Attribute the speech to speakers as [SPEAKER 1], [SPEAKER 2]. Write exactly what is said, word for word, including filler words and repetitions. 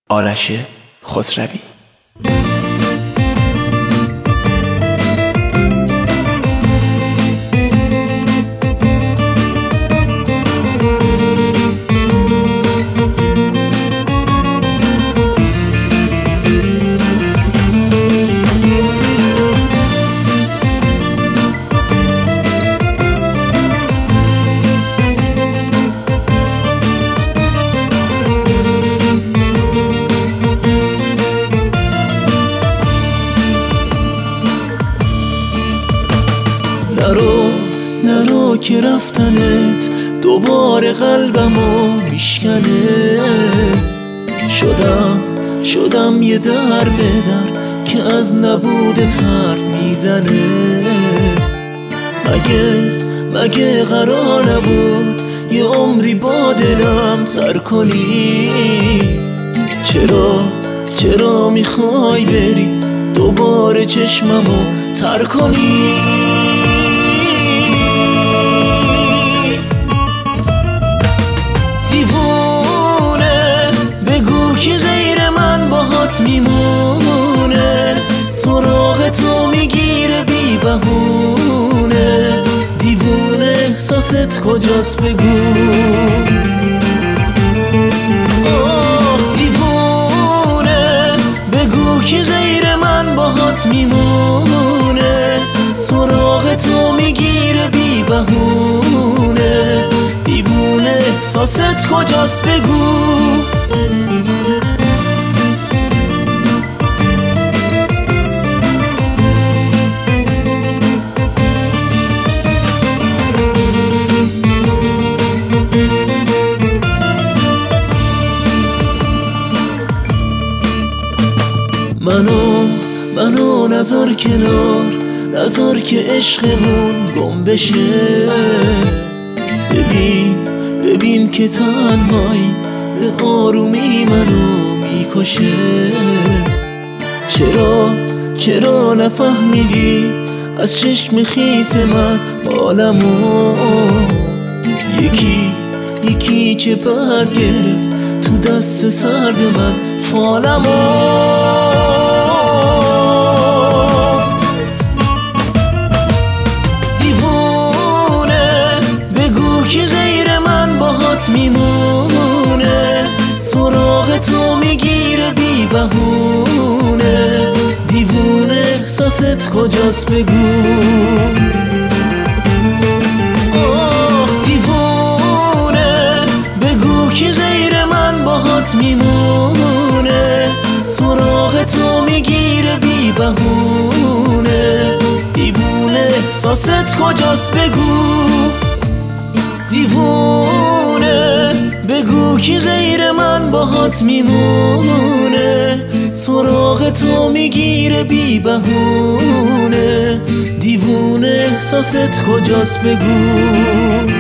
[SPEAKER 1] آرش خسروی.
[SPEAKER 2] نرو نرو که رفتنت دوباره قلبمو میشکنه. شدم شدم یه در به در که از نبودت حرف میزنه. مگه مگه قرار نبود یه عمری با دلم سر کنی؟ چرا چرا میخوای بری دوباره چشممو تر کنی؟ دیوونه بگو که غیر من باهات میمونه، سراغ تو میگیره بی بهونه. دیوونه احساست کجاست بگو؟ آه دیوونه بگو که غیر من باهات میمونه، سراغ تو میگیره بی بهونه. دیوونه احساست کجاست بگو؟ منو منو نذار کنار، نذار که عشقمون گم بشه. ببین ببین که تنهایی به آرومی منو میکشه. چرا چرا نفهمیدی از چشم خیس من حالمو؟ یکی یکی چه بد گرفت تو دست سرد من فالمو. که غیر من باهات میمونه، سراغ تو میگیره بی بهونه. دیوونه احساست کجاست بگو؟ آه دیوونه بگو که غیر من باهات میمونه، سراغ تو میگیره بی بهونه. دیوونه احساست کجاست بگو؟ دیوونه بگو که غیر من باهات میمونه، سراغ تو میگیره بی بهونه. دیوونه احساست کجاست بگو؟